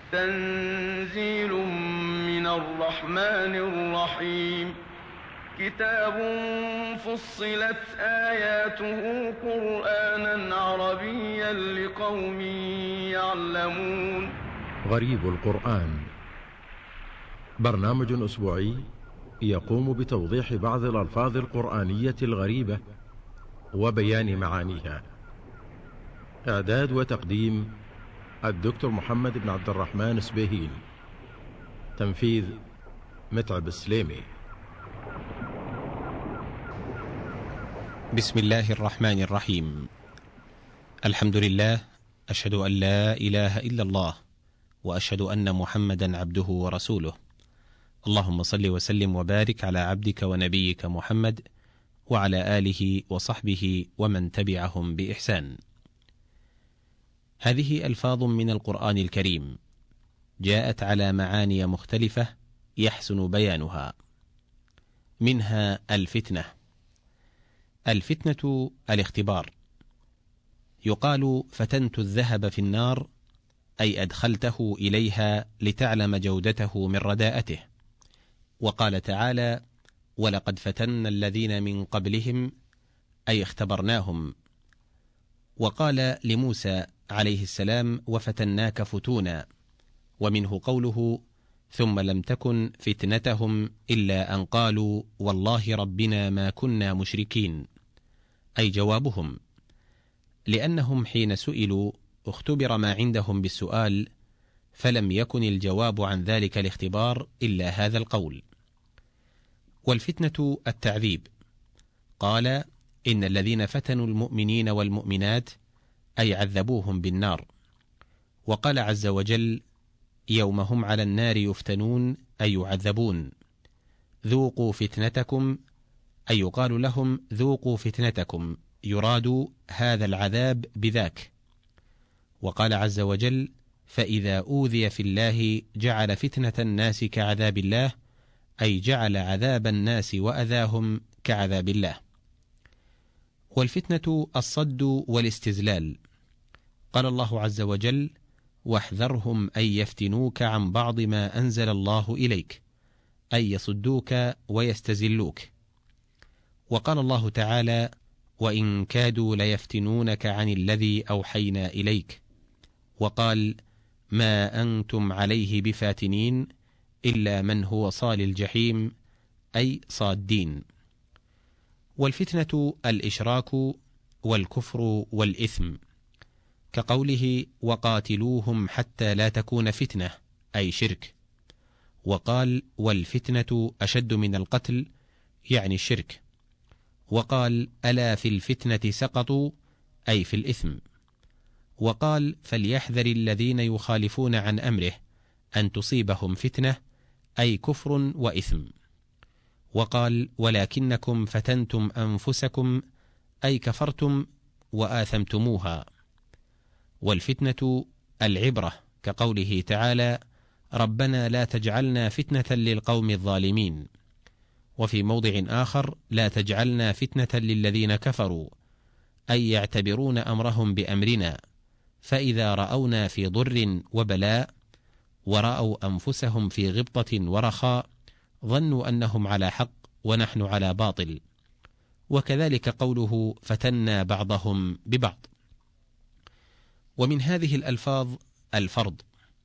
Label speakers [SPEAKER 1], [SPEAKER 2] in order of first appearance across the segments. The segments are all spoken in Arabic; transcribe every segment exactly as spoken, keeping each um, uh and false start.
[SPEAKER 1] تنزيل من الرحمن الرحيم. كتاب فصلت آياته قرآنا عربيا لقوم يعلمون.
[SPEAKER 2] غريب القرآن، برنامج أسبوعي يقوم بتوضيح بعض الألفاظ القرآنية الغريبة وبيان معانيها. إعداد وتقديم الدكتور محمد بن عبد الرحمن سبيهين. تنفيذ متعب السليمي.
[SPEAKER 3] بسم الله الرحمن الرحيم. الحمد لله، أشهد أن لا إله إلا الله، وأشهد أن محمدا عبده ورسوله. اللهم صل وسلم وبارك على عبدك ونبيك محمد وعلى آله وصحبه ومن تبعهم بإحسان. هذه ألفاظ من القرآن الكريم جاءت على معاني مختلفة يحسن بيانها. منها الفتنة. الفتنة الاختبار. يقال فتنت الذهب في النار، أي أدخلته إليها لتعلم جودته من رداءته. وقال تعالى: ولقد فتنا الذين من قبلهم، أي اختبرناهم. وقال لموسى عليه السلام: وفتناك فتونا. ومنه قوله: ثم لم تكن فتنتهم إلا أن قالوا والله ربنا ما كنا مشركين، أي جوابهم، لأنهم حين سئلوا اختبر ما عندهم بالسؤال، فلم يكن الجواب عن ذلك الاختبار إلا هذا القول. والفتنة التعذيب. قال: إن الذين فتنوا المؤمنين والمؤمنات، أي عذبوهم بالنار. وقال عز وجل: يوم هم على النار يفتنون، أي يعذبون. ذوقوا فتنتكم، أي يقال لهم ذوقوا فتنتكم، يراد هذا العذاب بذاك. وقال عز وجل: فإذا أوذي في الله جعل فتنة الناس كعذاب الله، أي جعل عذاب الناس وأذاهم كعذاب الله. والفتنة الصد والاستزلال. قال الله عز وجل: واحذرهم أن يفتنوك عن بعض ما أنزل الله إليك، أي يصدوك ويستزلوك. وقال الله تعالى: وإن كادوا ليفتنونك عن الذي أوحينا إليك. وقال: ما أنتم عليه بفاتنين إلا من هو صال الجحيم، أي صادين. والفتنة الإشراك والكفر والإثم، كقوله: وقاتلوهم حتى لا تكون فتنة، أي شرك. وقال: والفتنة أشد من القتل، يعني الشرك. وقال: ألا في الفتنة سقطوا، أي في الإثم. وقال: فليحذر الذين يخالفون عن أمره أن تصيبهم فتنة، أي كفر وإثم. وقال: ولكنكم فتنتم أنفسكم، أي كفرتم وآثمتموها. والفتنة العبرة، كقوله تعالى: ربنا لا تجعلنا فتنة للقوم الظالمين. وفي موضع آخر: لا تجعلنا فتنة للذين كفروا، أي يعتبرون أمرهم بأمرنا، فإذا رأونا في ضر وبلاء ورأوا أنفسهم في غبطة ورخاء ظنوا أنهم على حق ونحن على باطل. وكذلك قوله: فتنا بعضهم ببعض. ومن هذه الألفاظ الفرض.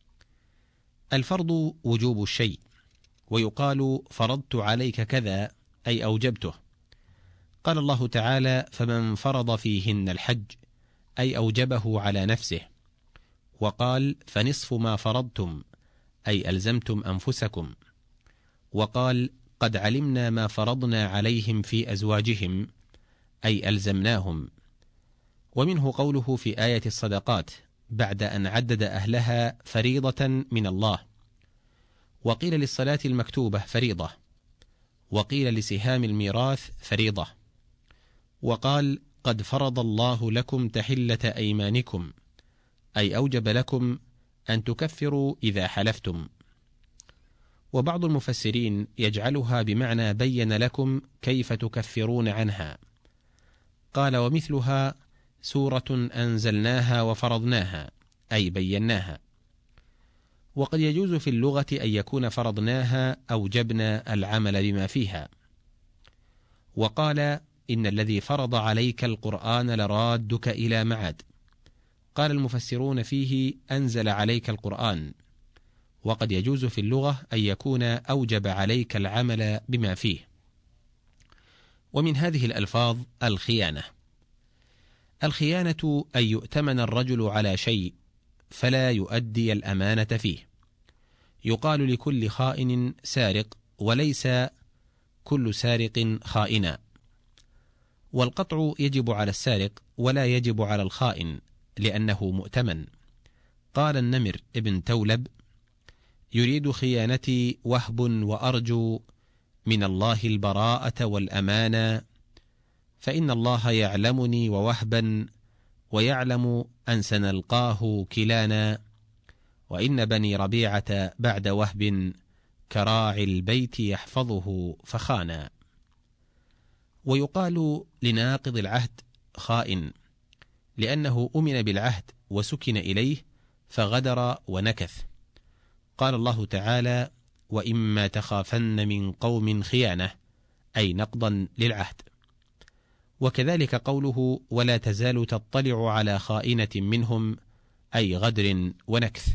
[SPEAKER 3] الفرض وجوب الشيء، ويقال: فرضت عليك كذا، أي أوجبته. قال الله تعالى: فمن فرض فيهن الحج، أي أوجبه على نفسه. وقال: فنصف ما فرضتم، أي ألزمتم أنفسكم. وقال: قد علمنا ما فرضنا عليهم في أزواجهم، أي ألزمناهم. ومنه قوله في آية الصدقات بعد أن عدد أهلها فريضة من الله. وقيل للصلاة المكتوبة فريضة، وقيل لسهام الميراث فريضة. وقال: قد فرض الله لكم تحلة أيمانكم، أي أوجب لكم أن تكفروا إذا حلفتم. وبعض المفسرين يجعلها بمعنى بين لكم كيف تكفرون عنها. قال: ومثلها سورة أنزلناها وفرضناها، أي بيناها. وقد يجوز في اللغة أن يكون فرضناها أوجبنا العمل بما فيها. وقال إن الذي فرض عليك القرآن لرادك إلى معاد. قال المفسرون فيه أنزل عليك القرآن. وقد يجوز في اللغة أن يكون أوجب عليك العمل بما فيه. ومن هذه الألفاظ الخيانة. الخيانة أن يؤتمن الرجل على شيء فلا يؤدي الأمانة فيه. يقال لكل خائن سارق، وليس كل سارق خائنا. والقطع يجب على السارق ولا يجب على الخائن لأنه مؤتمن. قال النمر ابن تولب: يريد خيانتي وهب وأرجو من الله البراءة والأمانة، فإن الله يعلمني ووهبا ويعلم أن سنلقاه كلانا، وإن بني ربيعة بعد وهب كراعي البيت يحفظه فخانا. ويقال لناقض العهد خائن لأنه أمن بالعهد وسكن إليه فغدر ونكث. قال الله تعالى: وإما تخافن من قوم خيانة، أي نقضا للعهد. وكذلك قوله: ولا تزال تطلع على خائنة منهم، أي غدر ونكث.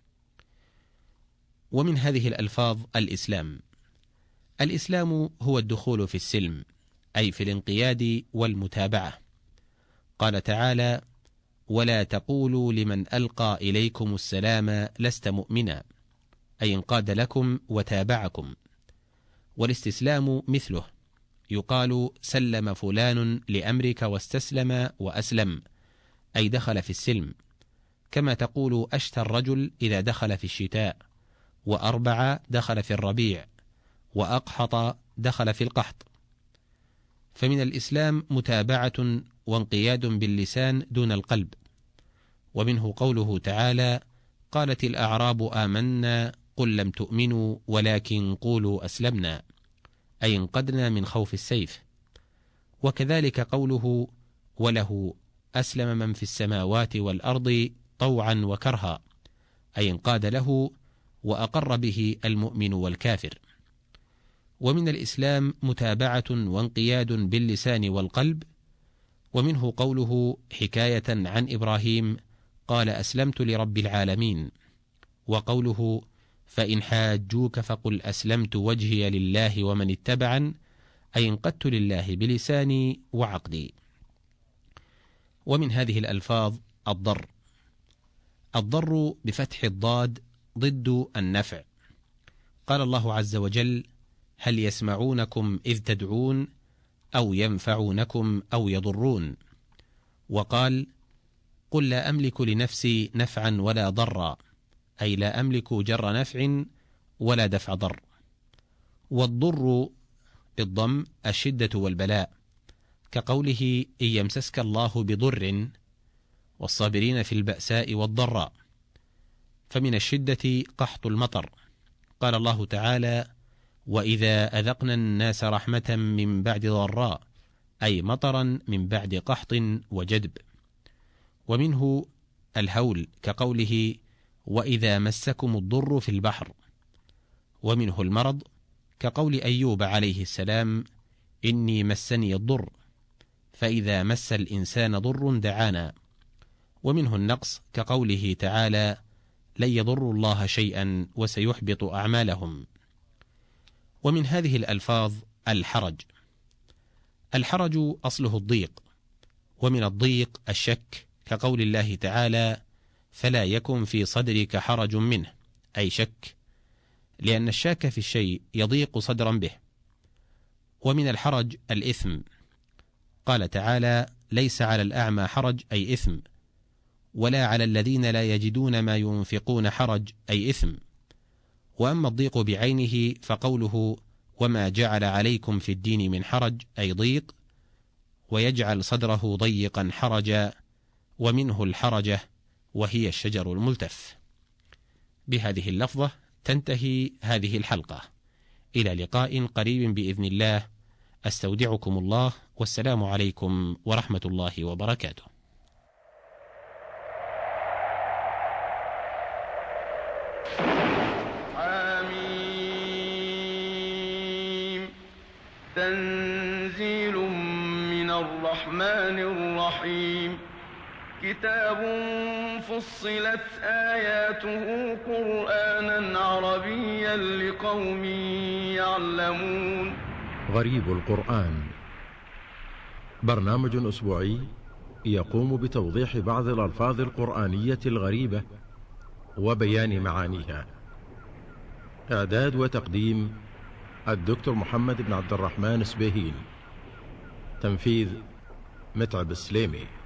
[SPEAKER 3] ومن هذه الألفاظ الإسلام. الإسلام هو الدخول في السلم، أي في الانقياد والمتابعة. قال تعالى: ولا تقولوا لمن ألقى إليكم السلام لست مؤمنا، أي انقاد لكم وتابعكم. والاستسلام مثله، يقال سلم فلان لأمرك واستسلم وأسلم، أي دخل في السلم. كما تقول أشتى الرجل إذا دخل في الشتاء، وأربع دخل في الربيع، وأقحط دخل في القحط. فمن الإسلام متابعة وانقياد باللسان دون القلب. ومنه قوله تعالى: قالت الأعراب آمنا قل لم تؤمنوا ولكن قولوا أسلمنا، أي انقدنا من خوف السيف. وكذلك قوله: وله أسلم من في السماوات والأرض طوعا وكرها، أي انقاد له وأقر به المؤمن والكافر. ومن الإسلام متابعة وانقياد باللسان والقلب. ومنه قوله حكاية عن إبراهيم: قال أسلمت لرب العالمين. وقوله: فإن حاجوك فقل أسلمت وجهي لله ومن اتبعن، أي انقدت لله بلساني وعقلي. ومن هذه الألفاظ الضر. الضر بفتح الضاد ضد النفع. قال الله عز وجل: هل يسمعونكم إذ تدعون أو ينفعونكم أو يضرون. وقال: قل لا أملك لنفسي نفعا ولا ضرا، أي لا أملك جر نفع ولا دفع ضر. والضر بالضم الشدة والبلاء، كقوله: إن يمسسك الله بضر، والصابرين في البأساء والضراء. فمن الشدة قحط المطر. قال الله تعالى: وإذا أذقنا الناس رحمة من بعد ضراء، أي مطرا من بعد قحط وجدب. ومنه الهول، كقوله: وإذا مسكم الضر في البحر. ومنه المرض، كقول أيوب عليه السلام: إني مسني الضر، فإذا مس الإنسان ضر دعانا. ومنه النقص، كقوله تعالى: لن يضروا الله شيئا وسيحبط أعمالهم. ومن هذه الألفاظ الحرج. الحرج أصله الضيق، ومن الضيق الشك، كقول الله تعالى: فلا يكن في صدرك حرج منه، أي شك، لأن الشاك في الشيء يضيق صدرا به. ومن الحرج الإثم. قال تعالى: ليس على الأعمى حرج، أي إثم، ولا على الذين لا يجدون ما ينفقون حرج، أي إثم. وأما الضيق بعينه فقوله: وما جعل عليكم في الدين من حرج، أي ضيق، ويجعل صدره ضيقا حرجا. ومنه الحرجة، وهي الشجر الملتف. بهذه اللفظة تنتهي هذه الحلقة. إلى لقاء قريب بإذن الله. أستودعكم الله، والسلام عليكم ورحمة الله وبركاته.
[SPEAKER 1] you تنزيل من الرحمن الرحيم كتاب فصلت آياته قرآنا عربيا لقوم يعلمون.
[SPEAKER 2] غريب القرآن برنامج أسبوعي يقوم بتوضيح بعض الألفاظ القرآنية الغريبة وبيان معانيها. إعداد وتقديم الدكتور محمد بن عبد الرحمن سبيهين. تنفيذ متعب السليمي.